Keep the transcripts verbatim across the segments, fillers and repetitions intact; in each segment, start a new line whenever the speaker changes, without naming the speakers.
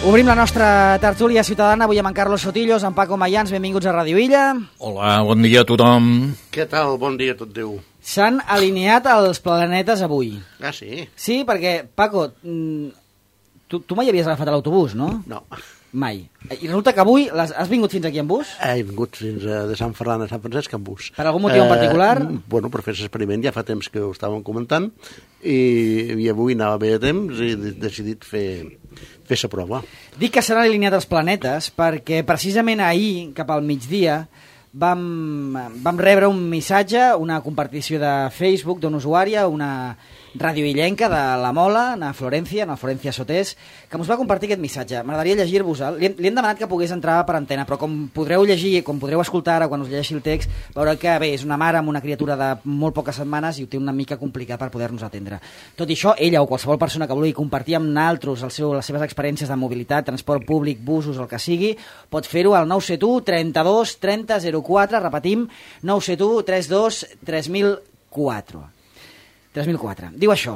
Obrim la nostra tertúlia ciutadana avui amb en Carlos Sotillos, en Paco Mayans. Benvinguts a Ràdio Illa.
Hola, bon dia a tothom.
Què tal? Bon dia a tot Déu.
S'han alineat els planetes avui.
Ah, sí?
Sí, perquè, Paco, tu, tu mai havies agafat l'autobús, no?
No.
Mai. I resulta que avui les, has vingut fins aquí en bus?
He vingut fins a, de Sant Ferran a Sant Francesc en bus.
Per algun motiu en particular?
Eh, bueno, per fer l'experiment, ja fa temps que ho estàvem comentant, i, i avui anava bé a temps i he decidit fer, fer la prova.
Dic que s'han alineat els planetes perquè precisament ahir, cap al migdia, vam, vam rebre un missatge, una compartició de Facebook d'una usuària, una radioillenca de la Mola, na Florència, na Florència Sotés, que ens va compartir aquest missatge. M'agradaria llegir-vos-el. Li, li hem demanat que pogués entrar per antena, però com podreu llegir, com podreu escoltar ara quan us llegeixi el text, veureu que bé, és una mare amb una criatura de molt poques setmanes i ho té una mica complicat per poder-nos atendre. Tot i això, ella o qualsevol persona que vulgui compartir amb naltros el seu, les seves experiències de mobilitat, transport públic, busos, el que sigui, pot fer-ho al nou set u, trenta-dos, trenta, zero quatre, repetim, nou set u, trenta dos, tres mil quatre. tres mil quatre. Diu això: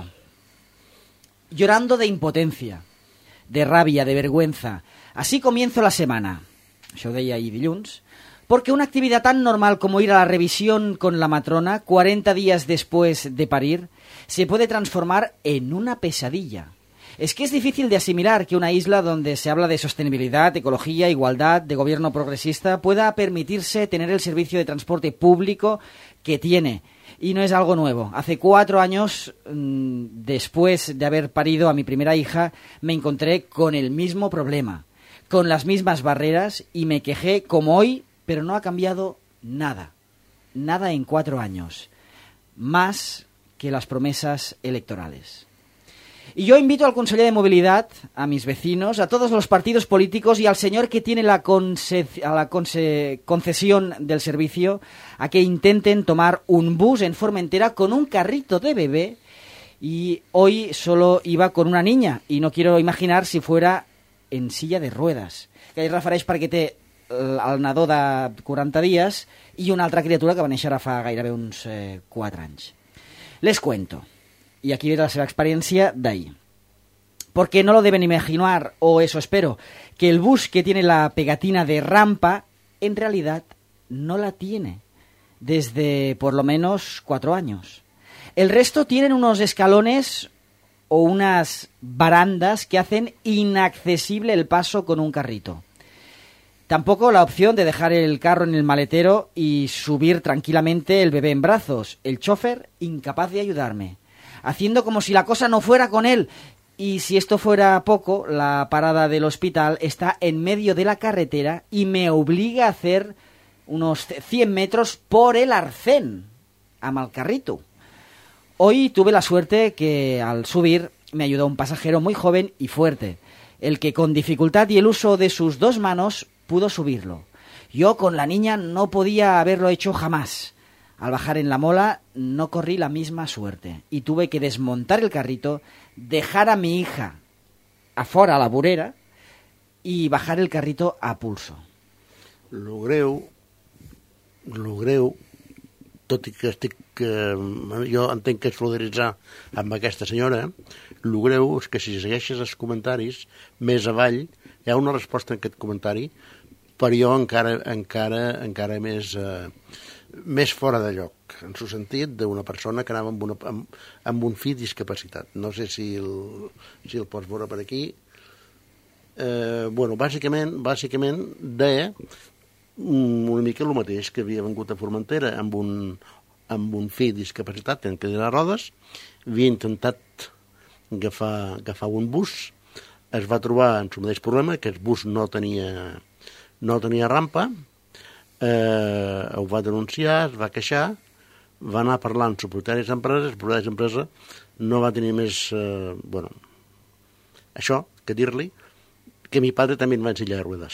llorando de impotencia, de rabia, de vergüenza. Así comienzo la semana. Això ho deia ahir dilluns. Porque una actividad tan normal como ir a la revisión con la matrona cuarenta días después de parir se puede transformar en una pesadilla. Es que es difícil de asimilar que una isla donde se habla de sostenibilidad, ecología, igualdad, de gobierno progresista, pueda permitirse tener el servicio de transporte público que tiene. Y no es algo nuevo. Hace cuatro años, mmm, después de haber parido a mi primera hija, me encontré con el mismo problema, con las mismas barreras, y me quejé como hoy, pero no ha cambiado nada. Nada en cuatro años. Más que las promesas electorales. Y yo invito al conseller de Movilidad, a mis vecinos, a todos los partidos políticos y al señor que tiene la, conce a la conce concesión del servicio a que intenten tomar un bus en Formentera con un carrito de bebé, y hoy solo iba con una niña y no quiero imaginar si fuera en silla de ruedas. Que es refereix perquè té el nadó de quaranta dies i una altra criatura que va néixer fa gairebé uns eh, quatre anys. Les cuento. Y aquí viene la seva experiencia de ahí. Porque no lo deben imaginar, o eso espero, que el bus que tiene la pegatina de rampa, en realidad no la tiene. Desde por lo menos cuatro años. El resto tienen unos escalones o unas barandas que hacen inaccesible el paso con un carrito. Tampoco la opción de dejar el carro en el maletero y subir tranquilamente el bebé en brazos. El chofer incapaz de ayudarme, haciendo como si la cosa no fuera con él. Y si esto fuera poco, la parada del hospital está en medio de la carretera y me obliga a hacer unos cien metros por el arcén, amb el carrito. Hoy tuve la suerte que al subir me ayudó un pasajero muy joven y fuerte, el que con dificultad y el uso de sus dos manos pudo subirlo. Yo con la niña no podía haberlo hecho jamás. Al bajar en la mola no corrí la misma suerte y tuve que desmontar el carrito, dejar a mi hija afuera a la vorera y bajar el carrito a pulso.
Lo greu, lo greu, tot i que estic, eh, jo entenc que és solidaritzar amb aquesta senyora, lo greu és que si segueixes els comentaris, més avall hi ha una resposta en aquest comentari, però jo encara, encara, encara més... Eh, més fora de lloc, en el sentit d'una persona que anava amb, una, amb, amb un fill discapacitat. No sé si el, si el pots veure per aquí. Eh, bueno, bàsicament, bàsicament deia una mica el mateix, que havia vengut a Formentera amb un, amb un fill discapacitat en cadira de rodes, havia intentat agafar, agafar un bus, es va trobar amb el mateix problema, que el bus no tenia, no tenia rampa. Eh, ho va denunciar, es va queixar, va anar parlant amb propietaris d'empreses, propietaris d'empresa no va tenir més, eh, bueno, això, que dir-li que mi padre també em va ensenyar ruedas.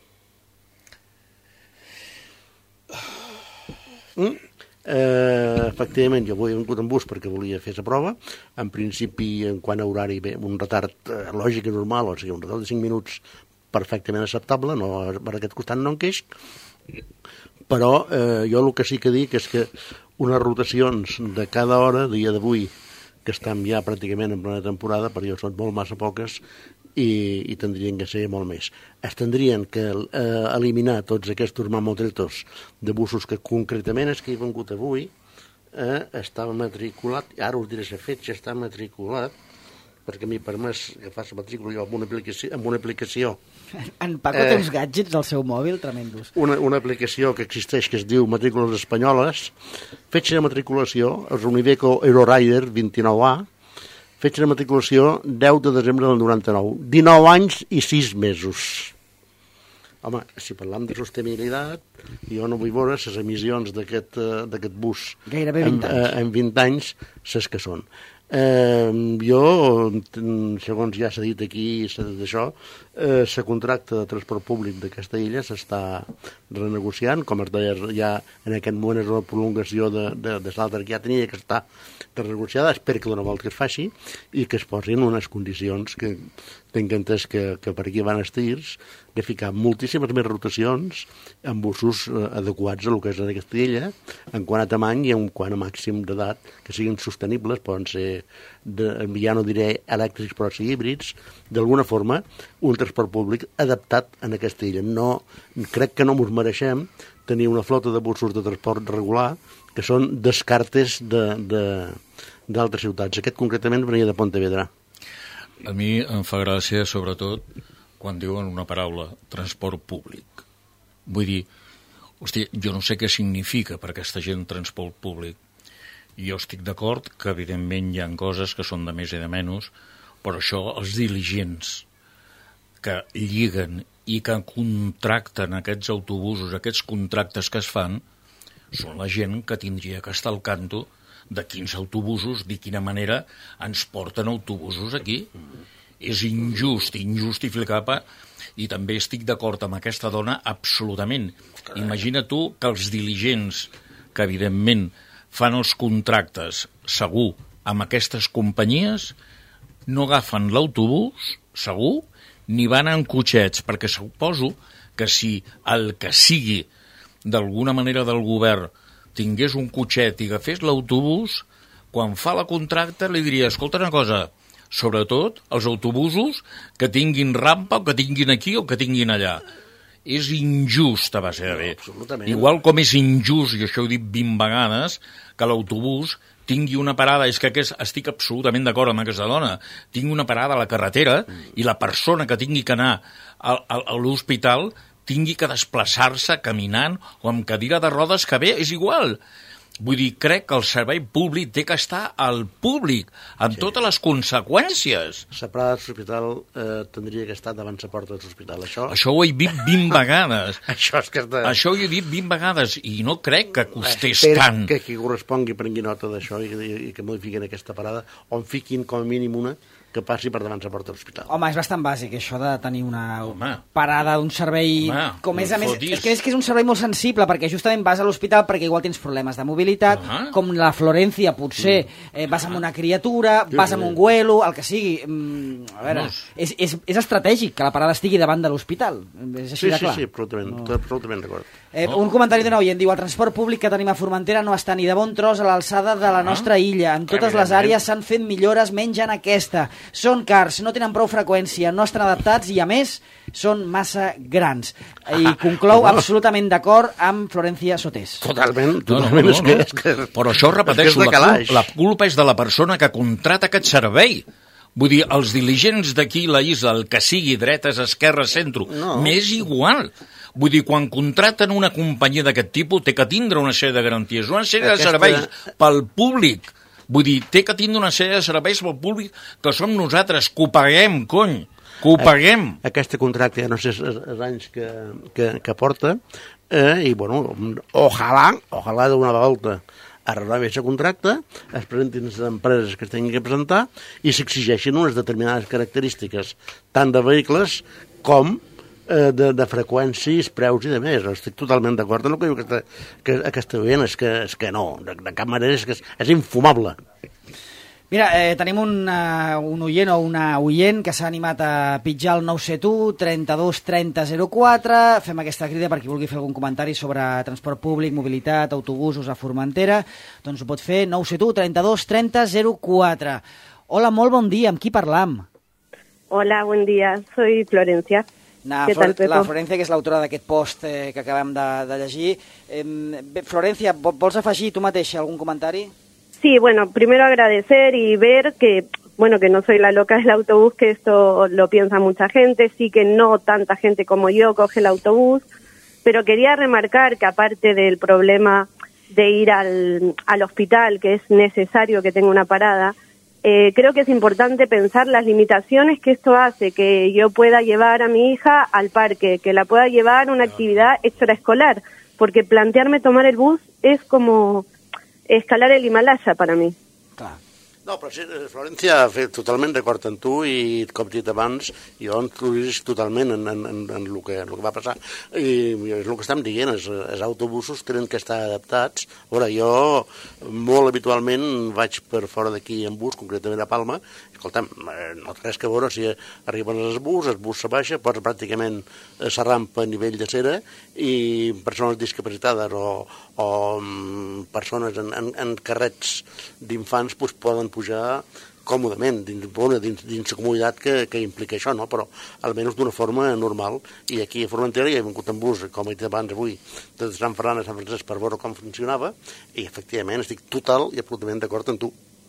Mm? Eh, efectivament, jo he vingut en bus perquè volia fer la prova. En principi, en quant a horari, bé, un retard eh, lògic i normal, o sigui, un retard de cinc minuts perfectament acceptable, no, per aquest costat no en queix. Però eh, jo el que sí que dic és que unes rotacions de cada hora, dia d'avui, que estem ja pràcticament en plena temporada, per jo són molt massa poques, i, i tindrien que ser molt més. Es tindrien que eh, eliminar tots aquests mamotretos de busos que concretament és que he vengut avui, eh, estava matriculat, ara us diré la fetge, està matriculat, perquè m'he permès agafar la matrícula jo amb una aplicació, amb una aplicació
En Paco té uns gadgets del seu mòbil tremendos.
Una, una aplicació que existeix que es diu Matrícules Espanyoles. Fetge de matriculació, el Univeco Eurorider vint-i-nou A, fetge de matriculació deu de desembre del noranta-nou. dinou anys i sis mesos. Home, si parlam de sostenibilitat, jo no vull veure les emissions d'aquest d'aquest bus
gairebé vint anys.
En, en vint anys, ses que són. Eh, jo, segons ja s'ha dit aquí d'això, eh, la contracta de transport públic d'aquesta illa s'està renegociant, com es deia, ja en aquest moment és una prolongació de, de, de l'altra que ja tenia que estar renegociada, espero que d'una volta que es faci i que es posin unes condicions que tinc entès que, que per aquí van els tirs, de ficar moltíssimes més rotacions amb usos eh, adequats a lo que és aquesta illa, en quant a tamany i en quant a màxim d'edat, que siguin sostenibles, poden ser, de, ja no diré elèctrics, però sí híbrids, d'alguna forma, un transport públic adaptat en aquesta illa. No, crec que no ens mereixem tenir una flota de busos de transport regular que són descartes d'altres de, de, ciutats. Aquest concretament venia de Pontevedra.
A mi em fa gràcia, sobretot, quan diuen una paraula, transport públic. Vull dir, hosti, jo no sé què significa per aquesta gent transport públic. Jo estic d'acord que, evidentment, hi ha coses que són de més i de menys, però això, els diligents que lliguen i que contracten aquests autobusos, aquests contractes que es fan, són la gent que tindria que estar al canto de quins autobusos, de quina manera ens porten autobusos aquí. És injust, injustificable, i també estic d'acord amb aquesta dona absolutament. Imagina tu que els diligents que, evidentment, fan els contractes segur amb aquestes companyies no agafen l'autobús, segur, ni van en cotxets, perquè suposo que si el que sigui d'alguna manera del govern tingués un cotxet i agafés l'autobús, quan fa la contracta li diria, escolta una cosa, sobretot els autobusos que tinguin rampa o que tinguin aquí o que tinguin allà. És injust a base de bé.
No,
igual com és injust, i això ho he dit vint vegades, que l'autobús tingui una parada, és que aquest, estic absolutament d'acord amb aquesta dona, tingui una parada a la carretera mm. i la persona que tingui que anar a, a, a l'hospital tingui que desplaçar-se caminant o amb cadira de rodes, que bé, és igual. Vull dir, crec que el servei públic té que estar al públic, amb sí. totes les conseqüències.
La parada de l'hospital eh, tindria que estar davant la porta de l'hospital. Això...
Això ho he dit vint vegades.
Això és que... De...
Això ho he dit vint vegades i no crec que costés
Espero
tant.
que qui correspongui prengui nota d'això i, i, i que modifiquin aquesta parada o en fiquin com a mínim una que passi per davant la porta de l'hospital.
Home, és bastant bàsic, això de tenir una
Home.
parada d'un servei...
Home,
com és, a més,
fotis.
és que és que és un servei molt sensible, perquè justament vas a l'hospital perquè igual tens problemes de mobilitat,
Home.
com la Florència, potser eh, vas amb una criatura,
Sí,
vas
sí.
amb un guelo, el que sigui. Mm, a veure, és, és, és estratègic que la parada estigui davant de l'hospital. És així
Sí,
de
sí,
clar.
sí, absolutament,
No.
absolutament d'acord.
Eh, un comentari d'un oient diu: el transport públic que tenim a Formentera no està ni de bon tros a l'alçada de la nostra illa. En totes les àrees s'han fet millores, menys en aquesta. Són cars, no tenen prou freqüència, no estan adaptats i, a més, són massa grans. I conclou absolutament d'acord amb Florencia Sotés.
Totalment,
No, no,
totalment.
no,
és
no.
que, és que,
Però això, repeteixo,
és que és de
la,
calaix.
culpa, la culpa és de la persona que contrata aquest servei. Vull dir, els diligents d'aquí, la isla, el que sigui, dretes, esquerres, centre,
No.
m'és igual. Vull dir, quan contraten una companyia d'aquest tipus, té que tindre una sèrie de garanties, una sèrie
Aquesta-
de serveis pel públic. Vull dir, té que tindre una sèrie de serveis pel públic que som nosaltres, que ho paguem, cony, que ho paguem.
Aquest contracte, ja no sé els, els anys que, que, que porta, eh, i bueno, ojalà, ojalà d'una volta arreglar bé el contracte, es presentin les empreses que es tinguin que presentar i s'exigeixin unes determinades característiques, tant de vehicles com eh, de, de freqüències, preus i de més. Estic totalment d'acord amb el que diu aquesta, que, aquesta veient, és que, és que no, de, de cap manera és que és, és infumable.
Mira, eh, tenim un, uh, un oient o una oient que s'ha animat a pitjar el nou set u, trenta-dos trenta zero quatre. Fem aquesta crida per qui vulgui fer algun comentari sobre transport públic, mobilitat, autobusos a Formentera. Doncs ho pot fer, nou set u, trenta-dos trenta zero quatre. Hola, molt bon dia, amb qui parlam?
Hola, buen día. Soy Florencia.
Na,
Què
Flor
tal, Pepo?
la Florencia, que és l'autora d'aquest post eh, que acabem de, de llegir. Eh, bé, Florencia, vols afegir tu mateixa algun comentari?
Sí, bueno, primero agradecer y ver que, bueno, que no soy la loca del autobús, que esto lo piensa mucha gente, sí que no tanta gente como yo coge el autobús, pero quería remarcar que aparte del problema de ir al, al hospital, que es necesario que tenga una parada, Eh, creo que es importante pensar las limitaciones que esto hace, que yo pueda llevar a mi hija al parque, que la pueda llevar a una actividad extraescolar, porque plantearme tomar el bus es como escalar el Himalaya para mí.
Clar.
No, però sí, Florència, totalment d'acord amb tu i, com he dit abans, jo influïs totalment en, en, en, en, el que, en el que va passar. I, i és el que estem dient, els, els autobusos tenen que estar adaptats. A veure, jo molt habitualment vaig per fora d'aquí en bus, concretament a Palma, i escolta'm, no té res que veure si arriben els bus, el bus se baixa, posa pràcticament la rampa a nivell de cera i persones discapacitades o, o um, persones en, en, en carrets d'infants pues, poden pujar còmodament dins, bueno, dins, dins la comunitat que, que implica això, no? Però almenys d'una forma normal. I aquí a Formentera hi ha vingut en bus, com he dit abans avui, de Sant Ferran a Sant Francesc per veure com funcionava i efectivament estic total i absolutament d'acord amb tu.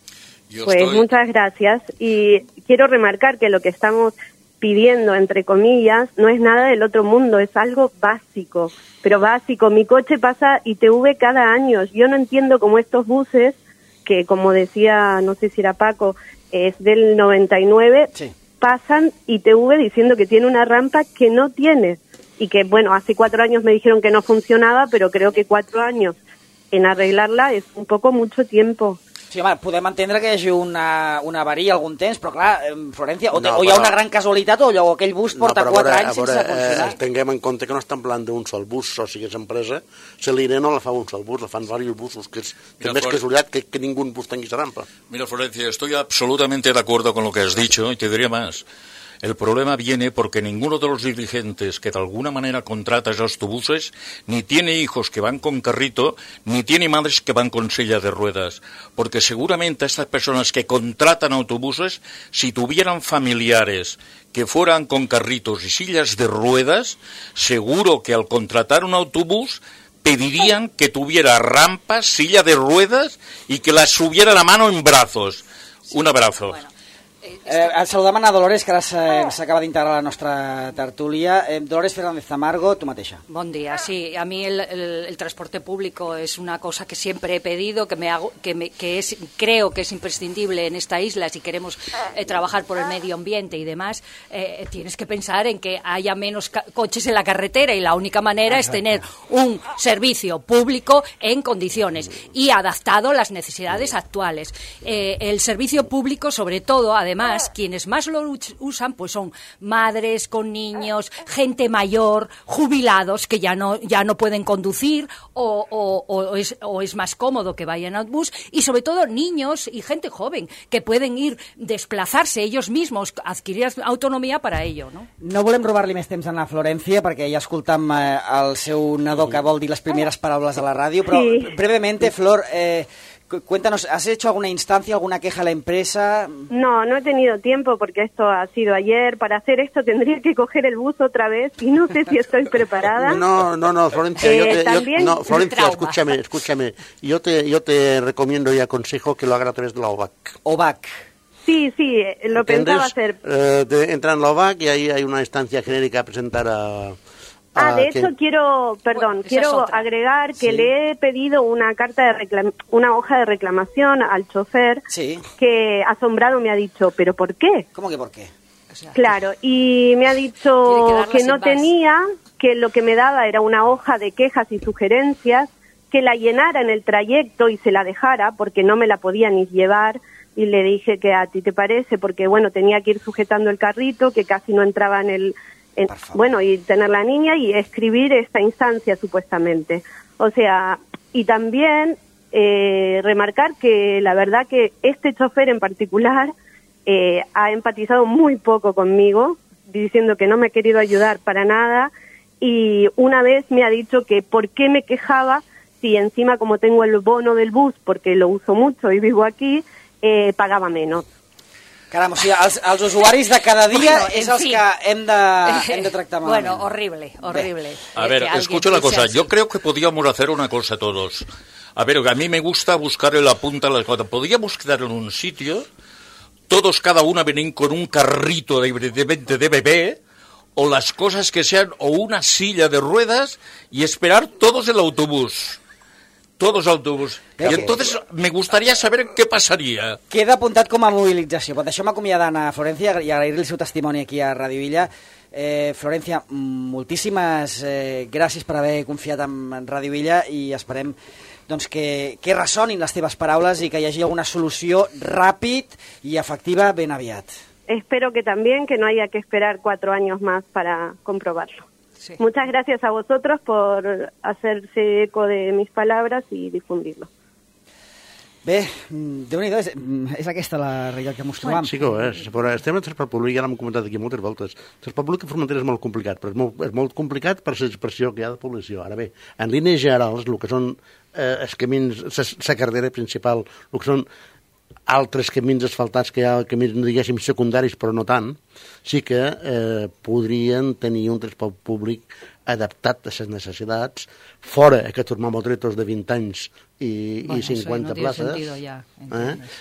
Yo
Pues
estoy...
muchas gracias y quiero remarcar que lo que estamos pidiendo, entre comillas, no es nada del otro mundo, es algo básico, pero básico. Mi coche pasa I T V cada año. Yo no entiendo cómo estos buses, que como decía, no sé si era Paco, es del noventa y nueve,
Sí.
pasan I T V diciendo que tiene una rampa que no tiene. Y que, bueno, hace cuatro años me dijeron que no funcionaba, pero creo que cuatro años en arreglarla es un poco mucho tiempo.
Sí, home, podem entendre que hi hagi una, una avaria algun temps, però clar, eh, Florència, o, te,
No,
o hi ha
però-
una gran casualitat o allò, aquell bus porta
però a
quatre
veure,
anys
a veure,
sense funcionar.
Eh, tinguem en compte que no estan parlant d'un sol bus, o sigui, és empresa, la línia no la fa un sol bus, la fan diversos busos, que és
Mira,
també és
Flor-
casualitat que, que ningú bus tingui la rampa.
Mira, Florencia, estoy absolutamente de acuerdo con lo que has dicho y te diría más. El problema viene porque ninguno de los dirigentes que de alguna manera contrata esos autobuses ni tiene hijos que van con carrito, ni tiene madres que van con silla de ruedas. Porque seguramente estas personas que contratan autobuses, si tuvieran familiares que fueran con carritos y sillas de ruedas, seguro que al contratar un autobús pedirían que tuviera rampas, silla de ruedas y que las subiera a la mano en brazos. Un abrazo.
Bueno, eh,
Eh, saludem a Dolores, que ara s'ha- s'acaba d'integrar a la nostra tertúlia. Eh, Dolores Fernández Tamargo, tu mateixa.
Buen día. Sí, a mí el, el- el transporte público es una cosa que siempre he pedido, que me hago, que, me, que es, creo que es imprescindible en esta isla si queremos eh, trabajar por el medio ambiente y demás. Eh, tienes que pensar en que haya menos ca- coches en la carretera y la única manera es tener un servicio público en condiciones y adaptado a las necesidades actuales. Eh, el servicio público, sobre todo, además, quienes más lo us- usan, pues son madres con niños, gente mayor, jubilados que ya no ya no pueden conducir o, o- o es, o es más cómodo que vayan al bus, y sobre todo niños y gente joven que pueden ir, desplazarse ellos mismos, adquirir autonomía para ello, ¿no?
No volem robar-li més temps a la Florència, perquè ja escoltam eh, el seu nadó que vol dir les primeres paraules a la ràdio, però
Sí.
brevemente, Flor, eh, cu- cuéntanos, ¿has hecho alguna instancia, alguna queja a la empresa?
No, no he tenido tiempo porque esto ha sido ayer. Para hacer esto tendría que coger el bus otra vez y no sé si estoy preparada.
No, no, no, Florencia,
Eh,
yo te, yo-
también
no, Florencia,
trauma.
escúchame, escúchame. Yo te, yo te recomiendo y aconsejo que lo hagas a través de la O V A C.
O V A C.
Sí, sí, eh, lo
¿Entiendes?
pensaba hacer.
Eh, te- entra en la O V A C y ahí hay una instancia genérica a presentar a...
Ah,
a
de
que-
hecho quiero, perdón,
Bueno, esa es
quiero
otra.
agregar que
Sí.
le he pedido una carta de reclam una hoja de reclamación al chofer
Sí.
que asombrado me ha dicho, ¿pero por qué?
¿Cómo que por qué?
O sea,
Claro, y me ha
Tiene que
dicho
darla
que
sin
no
más.
tenía, que lo que me daba era una hoja de quejas y sugerencias, que la llenara en el trayecto y se la dejara porque no me la podía ni llevar, y le dije que a ti te parece, porque bueno, tenía que ir sujetando el carrito, que casi no entraba en el... en-
Por favor.
bueno, y tener la niña y escribir esta instancia supuestamente. O sea, y también eh, remarcar que la verdad que este chofer en particular eh, ha empatizado muy poco conmigo, diciendo que no me ha querido ayudar para nada, y una vez me ha dicho que por qué me quejaba si encima, como tengo el bono del bus, porque lo uso mucho y vivo aquí, eh, pagaba menos.
Caram, o sigui, els, els usuaris de cada dia
Bueno,
és
en
els
fin.
que hem de, hem de tractar malament.
Bueno, horrible, horrible.
A ver,
Que
escucha
alguien
una cosa.
piense
Yo
así.
creo que podríamos hacer una cosa todos. A ver, a mí me gusta buscarle la punta a las cosas. Podríamos quedar en un sitio, todos cada uno venir con un carrito de, de, de, de bebé, o las cosas que sean, o una silla de ruedas, y esperar todos el autobús. Todos al autobús. I entonces me gustaría saber què passaria.
Queda apuntat com a mobilització. Però deixeu-me acomiadar a Florencia i agrair-li el seu testimoni aquí a Ràdio Illa. Eh, Florencia, moltíssimes eh, gràcies per haver confiat en Ràdio Illa i esperem doncs, que, que ressonin les teves paraules i que hi hagi alguna solució ràpid i efectiva ben aviat.
Espero que también, que no haya que esperar cuatro años más para comprobarlo.
Sí.
Muchas gracias a vosotros por hacerse eco de mis palabras y difundirlo.
Bé, déu-n'hi-do, és, és aquesta la realitat que ens trobam.
Sí que ho és, però estem en transport públic, ja l'hem comentat aquí moltes voltes. El transport públic a Formentera és molt complicat, però és molt, és molt complicat per la dispersió que hi ha de població. Ara bé, en línies generals, el que són eh, els camins, la carretera principal, el que són altres camins asfaltats que hi ha, camins, diguéssim, secundaris, però no tant, sí que eh, podrien tenir un transport públic adaptat a les necessitats, fora aquests termòmetres de vint anys i,
Bueno,
i cinquanta
eso no tiene
places,
sentido ya,
eh?
¿entiendes?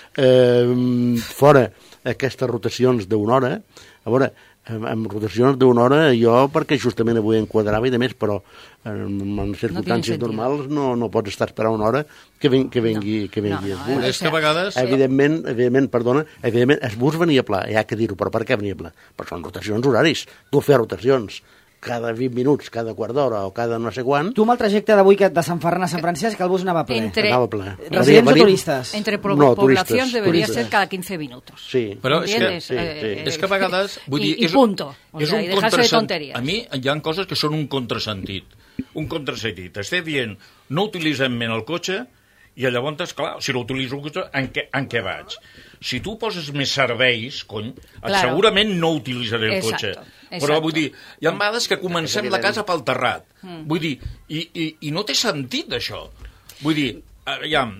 Eh, fora aquestes rotacions d'una hora. A veure, amb, amb rotacions d'una hora jo, perquè justament avui enquadrava i de més, però en, en circumstàncies
No
normals no, no pots estar esperant una hora que, ven, que vengui,
No.
que vengui
No,
el
no,
bus.
eh,
És que a vegades...
Evidentment, evidentment, perdona, evidentment, el bus venia pla, hi ha que dir-ho, però per què venia pla? Però són rotacions horaris, tu fes rotacions cada vint minuts, cada quart d'hora o cada no sé quan,
Tu amb el trajecte d'avui que de Sant Ferran a Sant Francesc, el bus anava ple.
Entre-
anava ple.
Residents o
Venia-
turistes?
Entre pro-
No,
población
turistes,
debería
turistes.
ser cada quince minutos.
Sí.
Però és que,
¿Entiendes?
sí,
Eh,
sí.
eh,
és que a vegades... Vull
i,
dir,
i
és,
punto. O
és
sea,
un
y dejarse de
contrasen-
tonterías.
A mi hi ha coses que són un contrasentit. Un contrasentit. Estic dient, no utilitzem més el cotxe, i llavors, clar, si l'utilitzo el cotxe, en què, en què vaig? Si tu poses més serveis, cony,
Claro.
segurament no utilitzaré el
Exacto,
cotxe.
exacto.
Però vull dir, hi ha vegades que comencem la casa pel terrat. Mm. Vull dir, i, i, i no té sentit, això. Vull dir, aviam,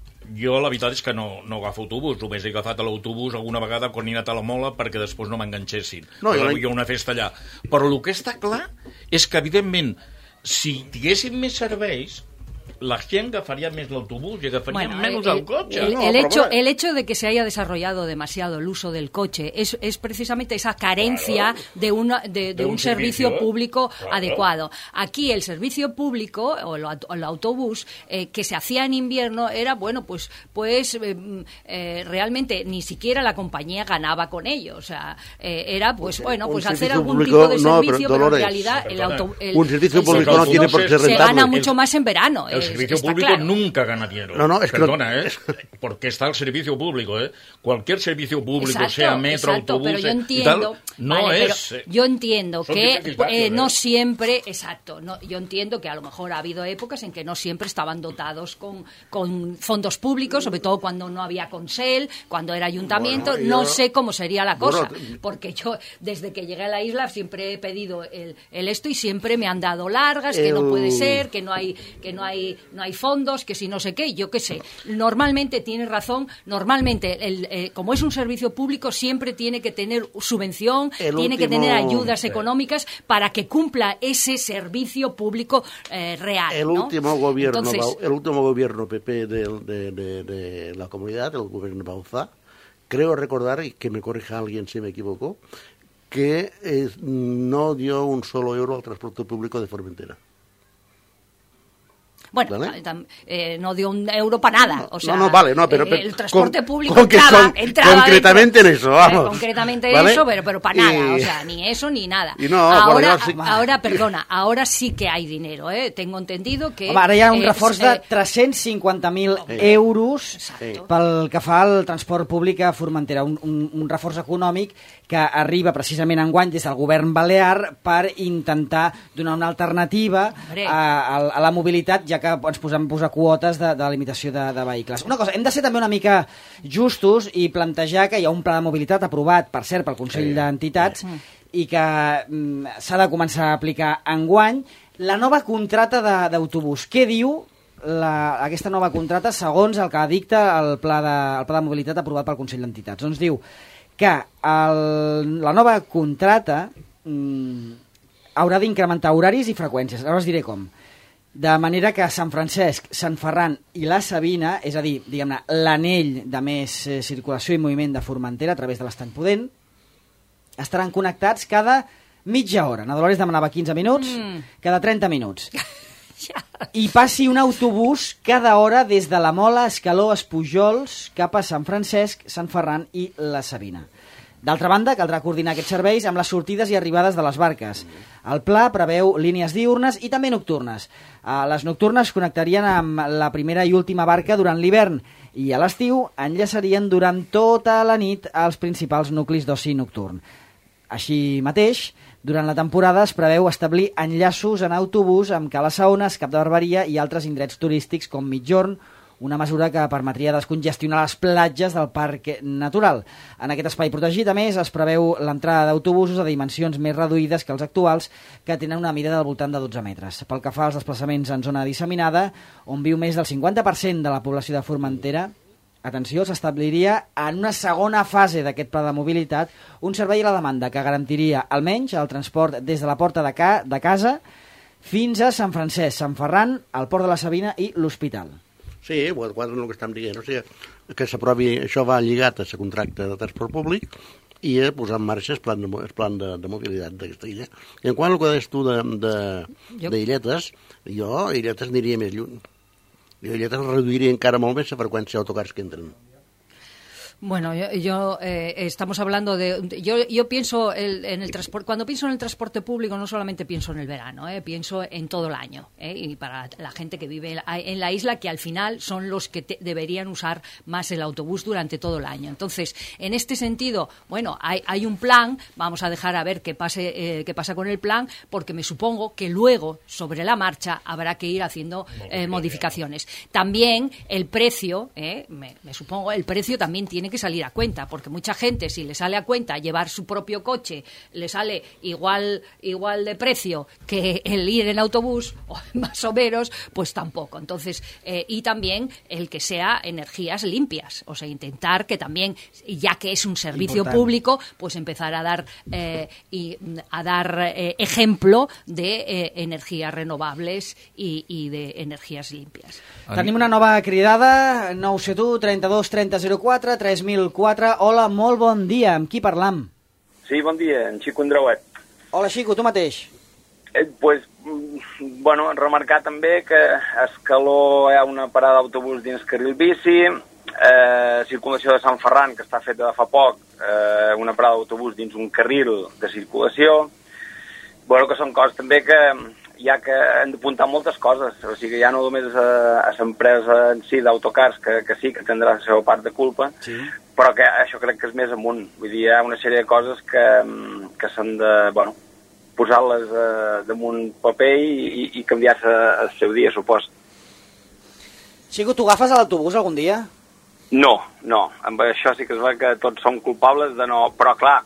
jo la veritat és que no, no agafo autobús, només he agafat l'autobús alguna vegada quan he anat a la Mola perquè després no m'enganxessin.
No,
No,
jo
hi
l'he-
havia una festa allà. Però el que està clar és que, evidentment, si tinguéssim més serveis, la gent agafaria més l'autobús i agafaria
Bueno,
menys
el,
el cotxe.
el-
No,
el
pero
hecho,
bueno.
el hecho de que se haya desarrollado demasiado el uso del coche es, es precisamente esa carencia de, una, de, de
De
un,
un
servicio,
servicio,
público
claro.
adecuado. Aquí el servicio público o el, aut- el autobús eh, que se hacía en invierno era, bueno, pues, pues eh, eh, realmente ni siquiera la compañía ganaba con ello. O sea, eh, era, pues bueno,
Un
pues hacer
servicio
algún
público,
tipo de
no, pero,
servicio, pero, en
Dolores,
realidad el, auto, el,
un servicio
el
público no tiene por qué ser
se
rentable.
gana mucho más en verano.
El
es-
servicio
está
público
claro.
nunca gana dinero.
No, no, es que no-
Perdona, ¿eh? Porque está el servicio público, ¿eh? Cualquier servicio público,
Exacto,
sea metro,
exacto,
autobús
pero yo
y
entiendo,
tal, no
vale, pero
es... eh,
yo entiendo
son
que
diferentes datos,
eh,
¿eh?
no siempre, exacto, no, yo entiendo que a lo mejor ha habido épocas en que no siempre estaban dotados con, con fondos públicos, sobre todo cuando no había consel, cuando era ayuntamiento,
Bueno, yo-
no sé cómo sería la cosa,
Bueno,
porque yo desde que llegué a la isla siempre he pedido el, el esto y siempre me han dado largas, que no
El-
puede ser, que no hay, que no hay, no hay fondos, que si no sé qué, yo qué sé. Normalmente tienes razón, normalmente el, eh, como es un servicio público siempre tiene que tener subvención,
El
tiene que
último-
tener ayudas
sí.
económicas para que cumpla ese servicio público eh, real.
El
¿no?
último gobierno,
Entonces,
Bau- el último gobierno P P de, de, de, de la comunidad, el gobierno Bauzá, creo recordar, y que me corrija alguien si me equivoco, que eh, no dio un solo euro al transporte público de Formentera.
Bueno,
¿Vale?
tam- eh, no dio un euro para nada. O sea,
no, no, vale, no, pero...
eh,
pero
el transporte
con-
público
con que
entraba,
son-
entraba
concretamente
dentro.
en eso, vamos.
Eh, concretamente
¿Vale?
eso, pero, pero para nada,
Y-
o sea, ni eso ni nada.
Y no, por
ahora,
allá sí-
ahora, perdona, ahora sí que hay dinero, ¿eh? Tengo entendido que...
Home, ara hi ha un
eh,
reforç
eh,
de tres-cents cinquanta mil euros
Exacto.
pel que fa al transport públic a Formentera, un, un, un reforç econòmic que arriba precisament enguany des del govern balear per intentar donar una alternativa
Hombre.
a, a, a la mobilitat, ja que ens posem a posar quotes de, de limitació de, de vehicles. Una cosa, hem de ser també una mica justos i plantejar que hi ha un pla de mobilitat aprovat, per cert, pel Consell d'Entitats, i que mm, s'ha de començar a aplicar enguany. La nova contrata de- d'autobús, què diu la, aquesta nova contrata segons el que dicta el pla, de, el pla de mobilitat aprovat pel Consell d'Entitats? Doncs diu que el, la nova contrata mm, haurà d'incrementar horaris i freqüències. Ara us diré com. De manera que Sant Francesc, Sant Ferran i la Sabina, és a dir, diguem-ne, l'anell de més eh, circulació i moviment de Formentera a través de l'Estany Pudent, estaran connectats cada mitja hora. Nadolores demanava quinze minuts, mm. cada trenta minuts. Ja. I passi un autobús cada hora des de la Mola, Escaló, Espujols, cap a Sant Francesc, Sant Ferran i la Sabina. D'altra banda, caldrà coordinar aquests serveis amb les sortides i arribades de les barques. El pla preveu línies diürnes i també nocturnes. Les nocturnes connectarien amb la primera i última barca durant l'hivern i a l'estiu enllaçarien durant tota la nit als principals nuclis d'oci nocturn. Així mateix, durant la temporada es preveu establir enllaços en autobús amb Cala Saones, Cap de Barberia i altres indrets turístics com Migjorn, una mesura que permetria descongestionar les platges del parc natural. En aquest espai protegit, a més, es preveu l'entrada d'autobusos a dimensions més reduïdes que els actuals, que tenen una mida del voltant de dotze metres. Pel que fa als desplaçaments en zona disseminada, on viu més del cinquanta per cent de la població de Formentera, atenció, s'establiria en una segona fase d'aquest pla de mobilitat un servei a la demanda que garantiria almenys el transport des de la porta de, ca de casa fins a Sant Francesc, Sant Ferran, el Port de la Sabina i l'Hospital.
Sí, el quadre és el que estem dient. O sigui, que s'aprovi, això va lligat a la contracte de transport públic i a posar en marxa el plan de, el plan de, de mobilitat d'aquesta illa. I en quant al que deies tu d'Illetes, jo a Illetes aniria més lluny. Jo a Illetes reduiria encara molt més la freqüència d'autocars que entren.
Bueno, yo, yo eh, estamos hablando de... Yo, yo pienso el, en el transporte... Cuando pienso en el transporte público no solamente pienso en el verano, eh, pienso en todo el año. Eh, y para la gente que vive en la isla, que al final son los que te, deberían usar más el autobús durante todo el año. Entonces, en este sentido, bueno, hay, hay un plan, vamos a dejar a ver qué, pase, eh, qué pasa con el plan, porque me supongo que luego, sobre la marcha, habrá que ir haciendo eh, modificaciones. También el precio, eh, me, me supongo, el precio también tiene que salir a cuenta, porque mucha gente, si le sale a cuenta llevar su propio coche, le sale igual igual de precio que el ir en autobús, o más o menos, pues tampoco. Entonces, eh, y también el que sea energías limpias, o sea, intentar que también, ya que es un servicio Importante. público, pues empezar a dar eh, y a dar eh, ejemplo de eh, energías renovables i, i de energías limpias.
Tenim una nova cridada, nou set u, trenta-dos, trenta, zero quatre, tres mil quatre. Hola, molt bon dia. Amb qui parlam?
Sí, bon dia, en Xico Andreuet.
Hola, Xico, tu mateix.
Eh, pues, bueno, remarcar també que a Escaló hi ha una parada d'autobús dins carril bici, eh, circulació de Sant Ferran, que està feta de fa poc, eh, una parada d'autobús dins un carril de circulació. Bueno, que són coses també que hi ha que han d'apuntar moltes coses, o sigui, ja no només a, a l'empresa en si d'autocars, que, que sí, que tindrà la seva part de culpa, sí. Però que això crec que és més amunt. Vull dir, hi ha una sèrie de coses que, que s'han de, bueno, posar-les eh, damunt paper i, i, i canviar-se el seu dia, supos.
Xico, tu agafes a l'autobús algun dia?
No, no. Amb això sí que es veu que tots som culpables de no... Però, clar,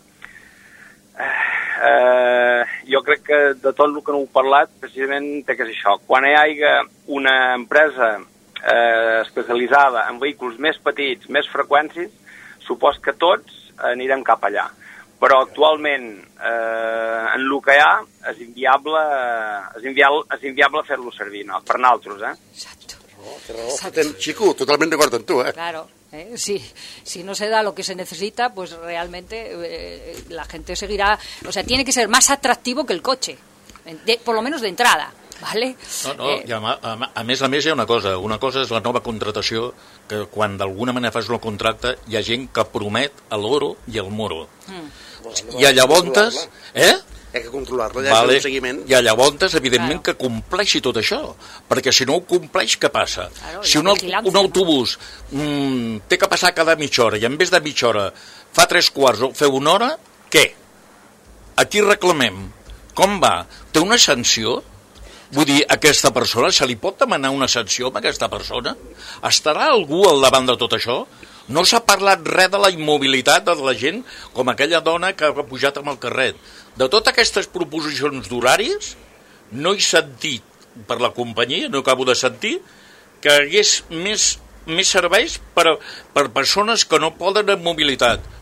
eh, jo crec que de tot el que no heu parlat, precisament té que ser això. Quan hi hagi una empresa eh, especialitzada en vehicles més petits, més freqüències, supos que tots anirem cap allà. Però actualment, eh, en el que hi ha, és inviable, és inviable, és inviable fer-lo servir, no? Per nosaltres, eh?
Exacto.
Oh, té raó. Exacto. Xico, totalment d'acord amb tu, eh?
Claro. Eh, si, si no se da lo que se necesita, pues realmente eh, la gente seguirá... O sea, tiene que ser más atractivo que el coche, de, por lo menos de entrada. Vale?
No, no,
eh...
i a, a, a més a més hi ha una cosa, una cosa és la nova contratació, que quan d'alguna manera fas el contracte hi ha gent que promet l'oro i el moro. Mm. I a llavors... Eh?
Hi ha que controlar-la, hi ha
vale.
que fer un seguiment.
I a llavors, evidentment,
claro.
que compleixi tot això, perquè si no ho compleix, què passa?
Claro,
si un, un autobús mm, té que passar cada mitja hora i en vez de mitja hora fa tres quarts o feu una hora, què? Aquí reclamem. Com va? Té una sanció? Vull dir, a aquesta persona, se li pot demanar una sanció a aquesta persona? Estarà algú al davant de tot això? No s'ha parlat res de la immobilitat de la gent, com aquella dona que ha pujat amb el carret. De totes aquestes proposicions d'horaris, no he sentit, per la companyia, no acabo de sentir, que hi hagués més, més serveis per, per persones que no poden amb mobilitat.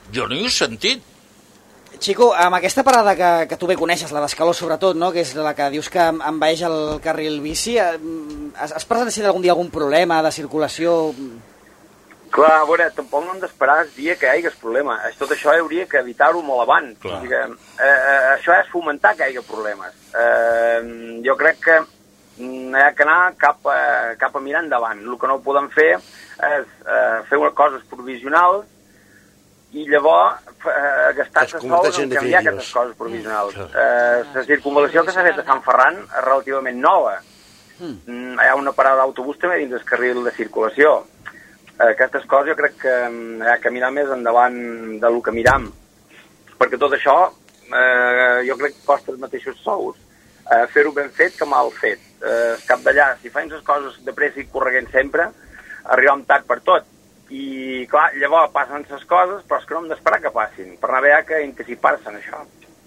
Jo no hi he sentit.
Xico, amb aquesta parada que, que tu bé coneixes, la d'Escaló sobretot, no? Que és la que dius que envaeix el carril bici, has, has presenciat algun dia algun problema de circulació?
Clar, a veure, tampoc no hem d'esperar el dia que hi hagi problema. Tot això hauria que evitar-ho molt abans. O sigui que, eh, eh, això és fomentar que hi hagi problemes. Eh, jo crec que hi ha que anar cap a, cap a mirar endavant. El que no podem fer és eh, fer unes coses provisionals i llavors eh, gastar-se sols en canviar aquestes coses provisionals. Eh, la circunvalació que s'ha fet a Sant Ferran és relativament nova. Mm. Hi ha una parada d'autobús també dins del carril de circulació. Eh, aquestes coses jo crec que hi ha que mirar més endavant del que miram, perquè tot això eh, jo crec que costa els mateixos sous. Eh, fer-ho ben fet que mal fet. Eh, cap d'allà, si fem les coses de pressa i corregent sempre, arribem tard per tot. I, clar, llavors passen les coses, però és que no hem d'esperar que passin, per no haver que anticipar-se en això.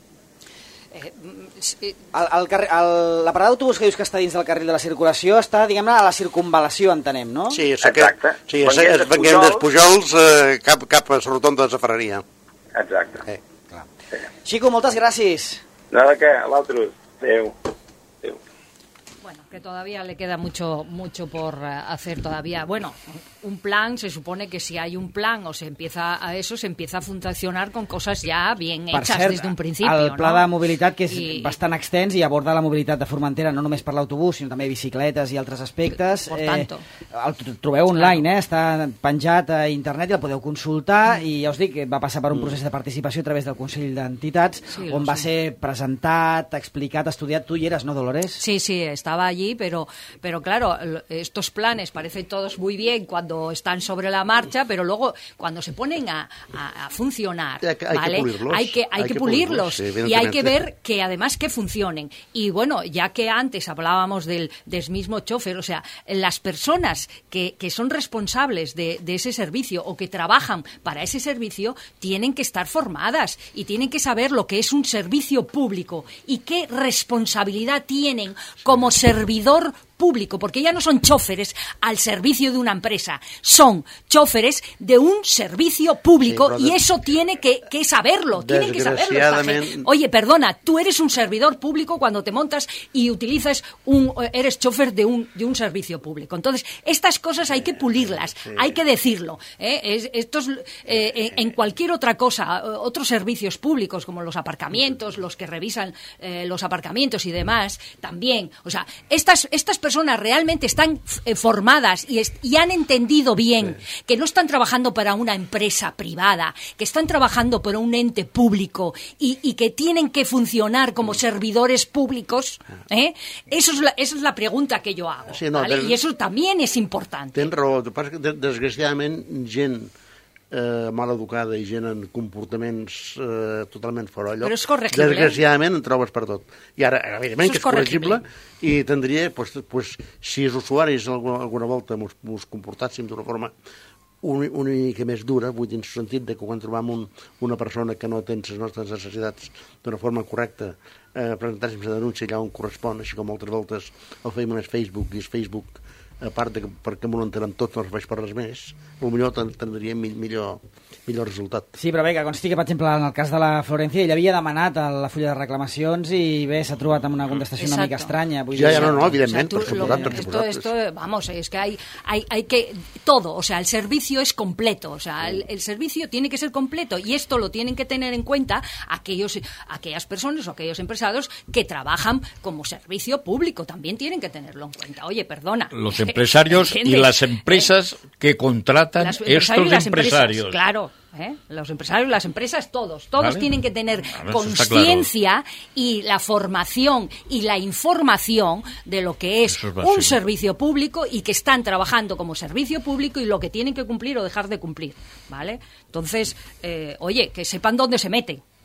Eh, sí. el, el carrer, el, la parada d'autobús que dius que està dins del carril de la circulació està, diguem-ne, a la circunvalació, entenem, no?
Sí, és exacte. Que, sí, és, és venguem dels Pujols eh, cap, cap a la rotonda de la Ferreria.
Exacte.
Eh, clar.
Sí.
Xico, moltes gràcies.
No, de què? L'altre. Adéu. Adéu.
Bueno, que todavía le queda mucho mucho por uh, hacer todavía. Bueno, un plan, se supone que si hay un plan o se empieza a eso, se empieza a funcionar con cosas ya bien
per
hechas
cert,
desde un principio,
el pla
¿no?
de mobilitat, que és
I...
bastant extens i aborda la mobilitat de Formentera, no només per l'autobús, sinó també bicicletes i altres aspectes.
Por tanto.
Eh, el trobeu online, eh? Està penjat a internet i el podeu consultar, mm. i ja us dic que va passar per un procés de participació a través del Consell d'Entitats, sí, on va sé. ser presentat, explicat, estudiat. Tu hi eres, ¿no, Dolores?
Sí, sí, estaba allí, pero, pero claro, estos planes parecen todos muy bien cuando están sobre la marcha, pero luego cuando se ponen a, a, a funcionar,
hay que, hay
¿vale?
que pulirlos,
hay que, hay
hay
que
que
pulirlos,
pulirlos sí,
y hay que ver que además que funcionen. Y bueno, ya que antes hablábamos del, del mismo chofer, o sea, las personas que, que son responsables de, de ese servicio o que trabajan para ese servicio tienen que estar formadas y tienen que saber lo que es un servicio público y qué responsabilidad tienen como servidor público, porque ya no son choferes al servicio de una empresa, son choferes de un servicio público, sí, y eso tiene que, que saberlo, tienen que saberlo esta gente. Oye, perdona, tú eres un servidor público cuando te montas y utilizas un, eres chofer de un, de un servicio público. Entonces, estas cosas hay que pulirlas, sí. hay que decirlo. ¿eh? Es, estos, eh, en cualquier otra cosa, otros servicios públicos, como los aparcamientos, los que revisan eh, los aparcamientos y demás, también. O sea, estas, estas personas realmente están eh, formadas y, est y han entendido bien sí. que no están trabajando para una empresa privada, que están trabajando para un ente público y, y que tienen que funcionar como servidores públicos, ¿eh? Eso es la, esa es la pregunta que yo hago, sí, no, ¿vale? Ten, y eso también es importante.
Tens raó, el que passa que desgraciadament gent eh, mal educada i gent en comportaments eh, totalment fora de lloc.
Però és corregible.
Desgraciadament en trobes per tot. I ara, evidentment, que és corregible, i tindria, pues, pues, si els usuaris alguna, alguna volta mos, mos comportàssim d'una forma una, una mica més dura, vull dir, en el sentit de que quan trobam un, una persona que no atén les nostres necessitats d'una forma correcta, eh, presentar-se la denúncia allà on correspon, així com altres voltes ho feim en el Facebook, i el Facebook, a part de que perquè m'ho entenem tots, no serveix per res més, potser tindríem millor, millor resultat.
Sí, però bé, que consti que, per exemple, en el cas de la Florencia, ell havia demanat a la fulla de reclamacions i bé, s'ha trobat amb una contestació Exacto. una mica estranya. Vull
ja,
dir,
ja, no, no, evidentment,
o sea, tú,
per suposat, per
suposat. Esto, esto, vamos, es que hay, hay, hay que, todo, o sea, el servicio es completo, o sea, el, el servicio tiene que ser completo y esto lo tienen que tener en cuenta aquellos, aquellas personas o aquellos empresarios que trabajan como servicio público, también tienen que tenerlo en cuenta. Oye, perdona.
Los empresarios y las empresas que contratan las, estos empresarios.
empresarios. Claro, ¿eh? Los empresarios, las empresas, todos. Todos ¿Vale? tienen que tener conciencia claro. y la formación y la información de lo que es, es un servicio público y que están trabajando como servicio público y lo que tienen que cumplir o dejar de cumplir, ¿vale? Entonces, eh, oye, que sepan dónde se meten.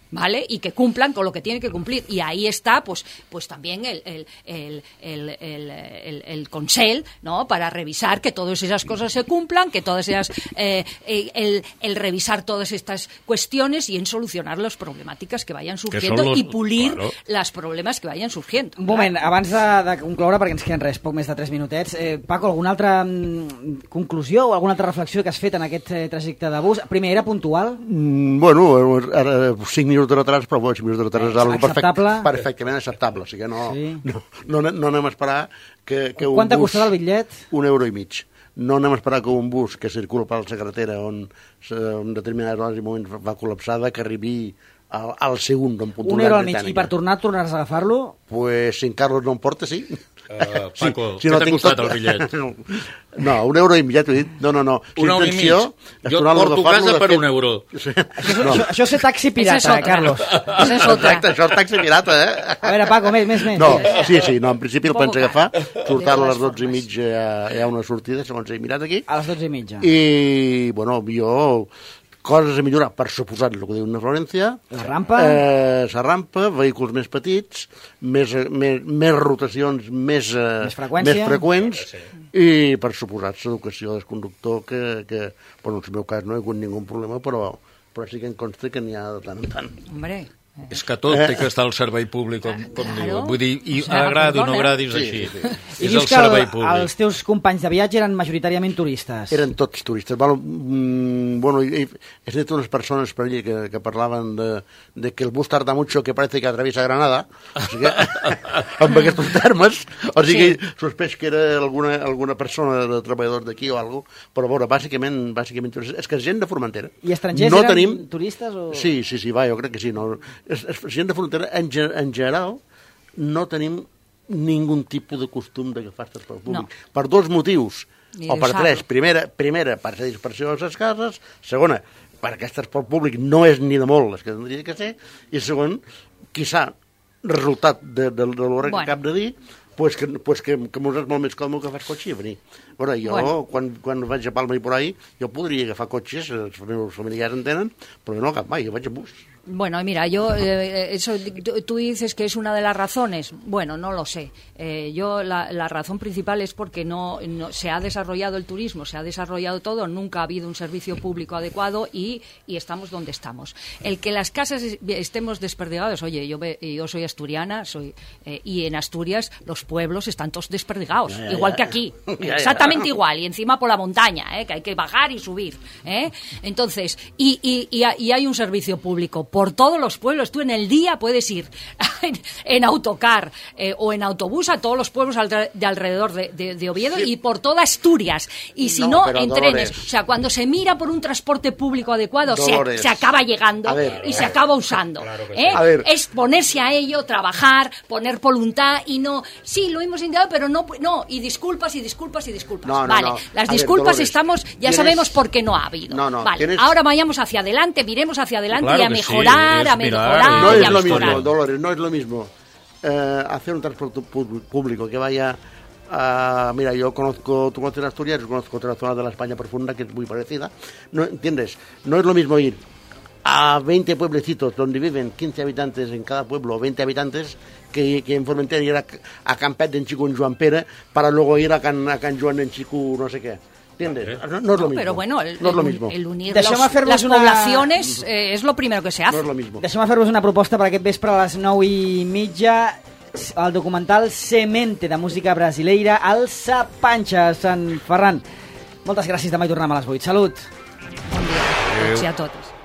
¿vale? Y que cumplan con lo que tienen que cumplir. Y ahí está, pues, pues también el, el, el, el, el, el, el Consell, ¿no? Para revisar que todas esas cosas se cumplan, que todas esas, eh, el, el revisar todas estas cuestiones y en solucionar las problemáticas que vayan surgiendo
los,
y pulir
claro.
los problemas que vayan surgiendo.
Un moment, abans de, de concloure, perquè ens queden res, poc més de tres minutets, eh, Paco, alguna altra mm, conclusió o alguna altra reflexió que has fet en aquest eh, trajecte de bus? Primer, era puntual?
Mm, bueno, ara cinc minuts de retard, però bueno, cinc minuts de retard és algo
acceptable?
perfect, perfectament acceptable, o sigui que no,
Sí.
no, no, no anem a esperar que, que un
Quant t'ha
bus...
costat el bitllet?
Un euro i mig. No anem a esperar que un bus que circula per la carretera on en determinades hores i moments va col·lapsada, que arribi al, al segon en puntualitat
Un euro al mig.
britànica.
I per tornar, tornaràs a agafar-lo?
Pues si en Carlos no em porta, sí.
Uh, Paco,
Sí, si
què
no
t'ha
tinc
costat
tot-
el bitllet?
No, un euro i mig, ja t'ho he dit. No, no, no.
Un euro i mig? Jo et porto a casa per un euro.
Sí.
Això,
No.
això, això és ser taxi
Esa es
pirata,
otra.
Carlos.
Esa es otra.
Exacte, això és taxi pirata, eh?
A veure, Paco, més, més, més.
No, sí, sí, no, en principi el
Poco
penso agafar,
car.
sortar a
De
les
totes
dotze i
formes.
mitja hi ha, hi ha una sortida, segons he mirat aquí,
A les dotze i mitja.
i, bueno, jo, coses a millorar, per suposat, el que diu una Florència,
La rampa?
eh, la rampa, vehicles més petits, més, més, més rotacions més, eh,
Més freqüència.
més freqüents, i, per suposat, l'educació del conductor, que, que, bueno, en el meu cas no he hagut ningú problema, però, però sí que em consta que n'hi ha de tant en tant.
Hombre,
És que tot té que estar al servei públic, com, com
Claro.
diu. Vull dir, i
O sea,
agradi o no
perdona.
agradi, és
Sí,
així.
sí, sí.
I
És
dius
el
que
servei
el,
públic.
els teus companys de viatge eren majoritàriament turistes.
Eren tots turistes. Bueno, mm, bueno he, he sentit unes persones per allí que, que parlaven de, de que el bus tarda mucho, que parece que atraviesa Granada. O sigui que, amb aquests termes, o sigui, sí. Sospeix que era alguna, alguna persona de treballadors d'aquí o alguna cosa, però, a veure, bàsicament, bàsicament turistes. És que és gent de Formentera.
I estrangers
no
eren
tenim...
turistes? O...
Sí, sí, sí, va, jo crec que sí. No. És, és, gent de Formentera, en, ge- en general, no tenim ningun tipus de costum d'agafar transport públic.
No.
Per dos motius,
Ni
o per
usar-lo.
tres. Primera, primera, per la dispersió de les cases. Segona, perquè el transport públic no és ni de molt el que tindria que ser. I segon, quizà, resultat de, de, de l'hora
Bueno.
que acabo de dir, pues que, pues que, que mos és molt més còmode que agafar cotxe i venir. Bueno, jo,
Bueno.
quan, quan vaig a Palma i por ahí, jo podria agafar cotxes, els meus familiars en tenen, però jo no agafo mai, jo vaig en bus.
Bueno, mira, yo, eh, eso, tú, tú dices que es una de las razones. Bueno, no lo sé. Eh, yo, la, la razón principal es porque no, no se ha desarrollado el turismo, se ha desarrollado todo, nunca ha habido un servicio público adecuado y, y estamos donde estamos. El que las casas es- estemos desperdigados, oye, yo, ve- yo soy asturiana, soy eh, y en Asturias los pueblos están todos desperdigados,
Ya, ya,
igual
ya.
que aquí,
Ya, ya.
exactamente igual, y encima por la montaña, ¿eh? Que hay que bajar y subir, ¿eh? Entonces, y, y, y, ha- y hay un servicio público por todos los pueblos. Tú en el día puedes ir en, en autocar eh, o en autobús a todos los pueblos alre- de alrededor de, de- de Oviedo
Sí.
y por toda Asturias. Y si
No,
no,
pero
en
Dolores.
trenes. O sea, cuando se mira por un transporte público adecuado, se,
Dolores.
se acaba llegando
A ver.
y se acaba usando.
Claro que
¿eh?
sí. A ver.
Es ponerse a ello, trabajar, poner voluntad y no... Sí, lo hemos intentado, pero no... no y disculpas y disculpas y disculpas.
No, no,
vale,
no.
las
A ver,
disculpas
Dolores,
estamos... Ya
tienes-
sabemos por qué no ha habido.
No, no,
vale,
tienes-
ahora vayamos hacia adelante, miremos hacia adelante
Claro
y a
que sí,
mejorar,
es
a
mirar,
mejorar
No
y
es
a
lo
mejorar.
mismo, Dolores, no es lo mismo eh, hacer un transporte pu- público que vaya a... Mira, yo conozco, tú conoces Asturias, yo conozco otra zona de la España profunda que es muy parecida. No, ¿entiendes? No es lo mismo ir a veinte pueblecitos donde viven quince habitantes en cada pueblo, o veinte habitantes, que, que en Formentera ir a, a Campet en Chico en Joan Pere para luego ir a Can, a Can Joan en Chico no sé qué. ¿Entiendes? No, no es lo mismo.
Pero bueno, el,
no es lo
el-
mismo.
el unir
Deixeu-me
los-
fer-vos
las
una-
poblaciones eh, es lo primero que se hace.
No es lo mismo.
Deixeu-me fer-vos una proposta per aquest vespre a les nou i mitja. El documental Semente, de música brasileira, al Sapanxa, Sant Ferran. Moltes gràcies, demà hi tornem a les vuit. Salut!
Bon dia a tots i a totes.